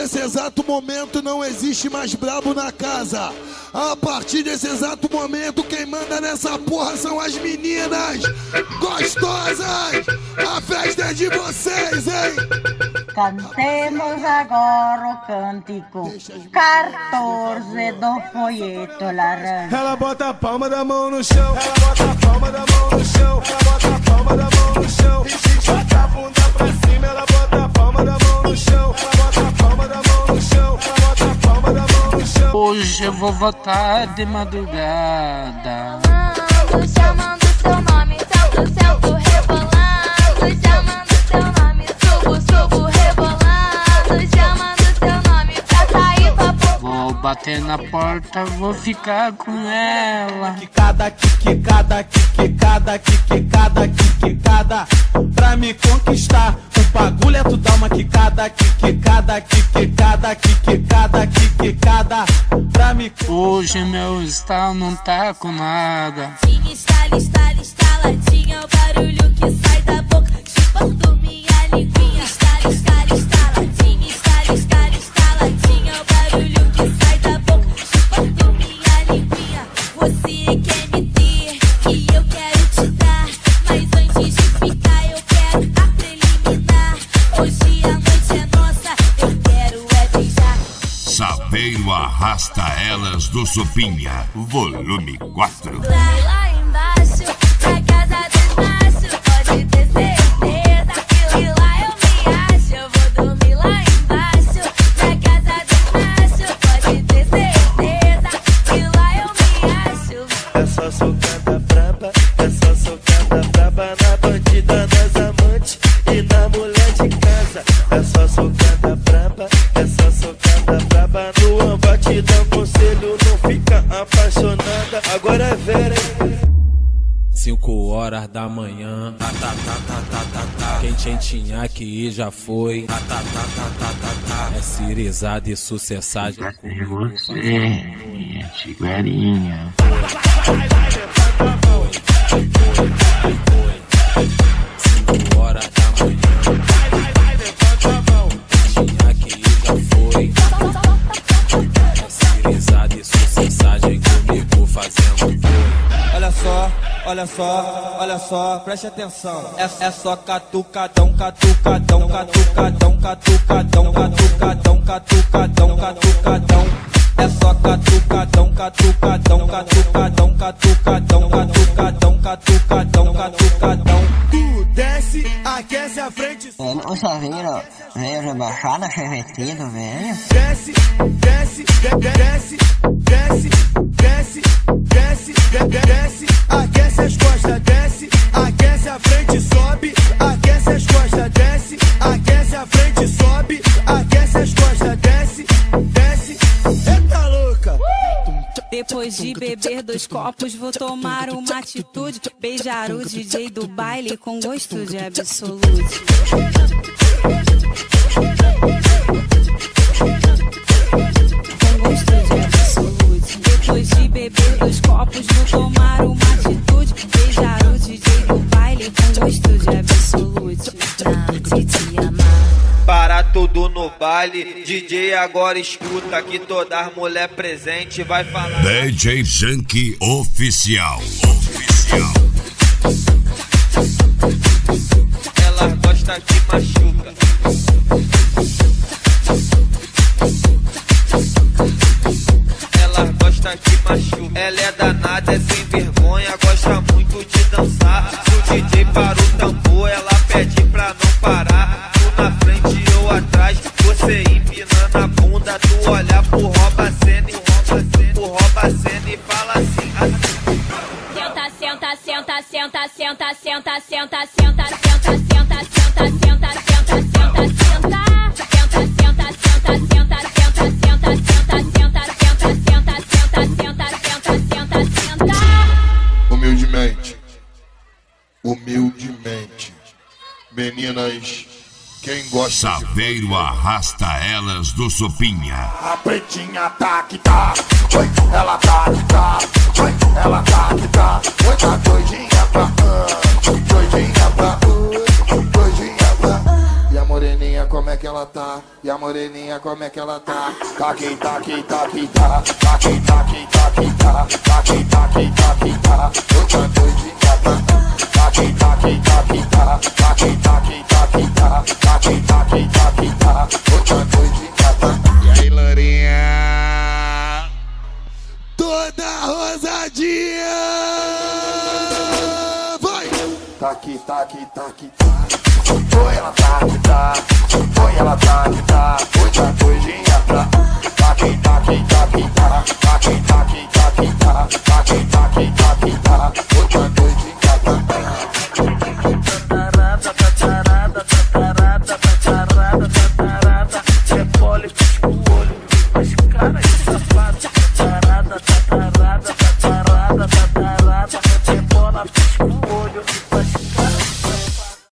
desse exato momento não existe mais brabo na casa. A partir desse exato momento, quem manda nessa porra são as meninas gostosas. A festa é de vocês, hein? Cantemos agora o cântico 14 do folheto laranja. Ela bota a palma da mão no chão, ela bota a palma da mão no chão, ela bota a palma da mão no chão, e joga a bunda pra cima, ela bota a palma da mão no chão, ela bota a palma da mão no chão, ela bota a palma da mão no chão. Hoje eu vou votar de madrugada. Chamando seu nome, sento, rebolando. Chamando seu nome, subo, rebolando. Chamando seu nome pra sair pra porra. Vou bater na porta, vou ficar com ela. Quicada, quicada, quicada, quicada, quicada. Pra me conquistar, o bagulho é tu dar uma quicada, quicada, quicada, quicada, quicada. Pra me Hoje meu estalo não tá com nada. Estaladinha, o barulho que sai da boca, chupando minha linguinha. Estaladinha, estaladinha, o barulho que sai da boca, chupando minha linguinha. Você quer me ter e eu quero te dar, mas antes de ficar eu quero a preliminar. Hoje a noite é nossa, eu quero é beijar. Saveiro arrasta elas do Sopinha, volume 4. Lá embaixo, na casa dos machos, pode ter certeza que lá eu me acho. Eu vou dormir lá embaixo, na casa dos machos, pode ter certeza que lá eu me acho. é só socada braba, é só socada braba na bandida, nas amantes e na mulher de casa. É só socada braba, é só socada braba no amba, te dá um conselho, não fica apaixonada. Agora é Vera, hein? 5 horas da manhã, quem tinha que ir já foi, é cirizada e sucessagem. De você, minha tiguerinha. 5 horas da manhã, tinha que ir já foi, é cirizada e sucessagem comigo fazendo. Olha só, preste atenção. É só catucadão, catucadão, catucadão, catucadão, catucadão, catucadão, catucadão. É só catucadão, catucadão, catucadão, catucadão, catucadão, catucadão, catucadão. Tu desce, aquece a frente. O Saveiro veio rebaixado, fervetido, velho. Desce, desce, desce, desce, desce, desce, desce, aquece as costas, desce, aquece a frente, sobe, aquece as costas, desce, aquece a frente, sobe, aquece as costas, desce, desce. Eita louca! Depois de beber 2 copos, vou tomar uma atitude. Beijar o DJ do baile com gosto de absolute. Com gosto de absolute. Depois de beber 2 copos, vou tomar uma atitude. Beijar o DJ do baile com gosto de absolute. Pra te amar. Para tudo no baile, DJ agora escuta que toda as mulher presente vai falar. DJ Junkie Oficial. Ela gosta que machuca. Ela gosta que machuca. Ela é danada, é sem vergonha, gosta muito de dançar. Se o DJ para o tambor, ela pede pra não parar. Tu na frente, eu atrás, você empinando a bunda. Tu olha pro rouba-cena e fala assim. Senta, senta, senta, senta, senta, senta, senta, senta, senta, senta, senta, senta, senta, senta, senta, senta, senta, senta, Humildemente, meninas, quem gosta Saveiro arrasta elas do Sopinha. A pretinha tá que tá, oi, ela tá que tá, oi, ela tá que tá, oi, tá doidinha pra, doidinha pra, doidinha pra, moreninha como é que ela tá? E a moreninha como é que ela tá? Taqui, taqui, taqui, tá. Taqui, taqui, taqui, tá. Taqui, taqui, taqui, tá. Eu tô doidinha, tá. Taqui, taqui, taqui, tá. Taqui, taqui, taqui, tá. Taqui, taqui, taqui, tá. Eu tô doidinha, tá. E aí, lourinha? Toda rosadinha! Vai! Taqui, taqui, taqui, tá.